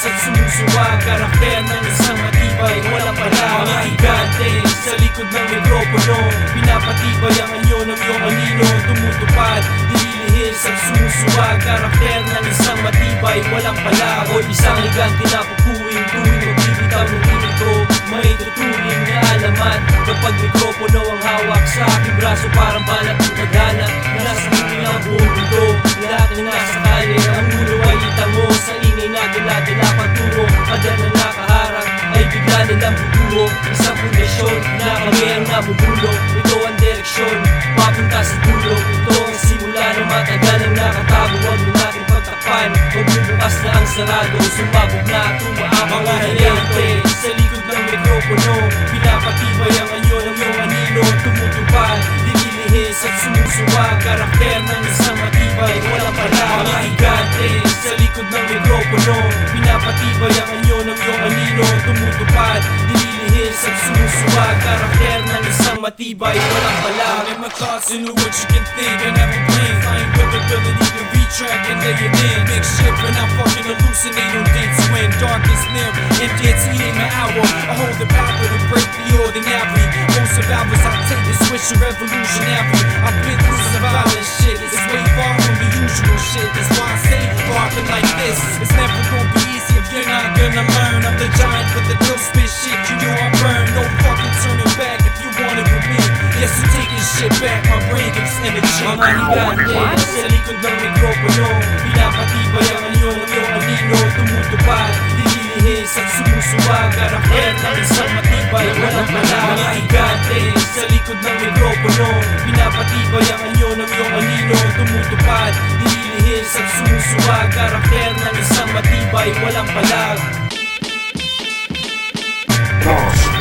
at sumusuwag, karakter ng isang matibay, walang palag. Mga higante sa likod ng mikropono, pinapatibay ang anyo ng iyong anino. Tumutupad, nililihis at sumusuwag, karakter ng isang matibay, walang palag. Ako'y isang higante na pupuwing tuwing magbibitaw ng intro. May tuturing na alamat kapag mikropono ang hawak sa aking braso, parang balat ng tadhana na nasa huli ng buong mundo. Lahat ng nasa kalye, ang ulo ay itango sa ingay na dala-dala patungo. Pader na nakaharang ay bigla nilang bubuo. Isang pundasyon na kami ang namumulong. Ito ang direksyon, papunta sa dulo. Ito ang simula ng matagal ang nakatago. Huwag mo natin pagtakpan, magbubukas na ang sarado. Sumabog na at umaabang mga higante sa likod ng mikropono, pinapatibay ang anyo ng iyong anino. Tumutupad, nililihis at sumusuwag, karakter ng isang matibay, walang palag. Mga higante sa likod ng mikropono, pinapatibay ang anyo ng iyong anino. Tumutupad, nililihis at sumusuwag, karakter ng isang matibay, walang palag. In my thoughts into what you can think, I never blink. Find with ability to retrack and lay it in. Mix shit when I fucking hallucinate on dates when darkness near and it's eating my hour. I hold the power to break the ordinary. Most survivors I take the switch to revolutionary. I've been through some violent shit, it's way far from the usual shit. That's why I say barking like this, it's never gonna be easy if you're not gonna learn. I'm the giant with the dope spit shit, you know I burn. No fucking turning back if you want it with me. Yes, you taking shit back, my brain gives energy. Mga higante sa likod ng mikropono, pinapatibay ang anyo ng iyong anino. Tumutupad, nililihis at sumusuwag, karakter ng isang matibay, walang palag. Mga higante sa likod ng mikropono, pinapatibay ang anyo ng iyong anino. Tumutupad, nililihis at sumusuwag, karakter ng isang matibay, walang palag.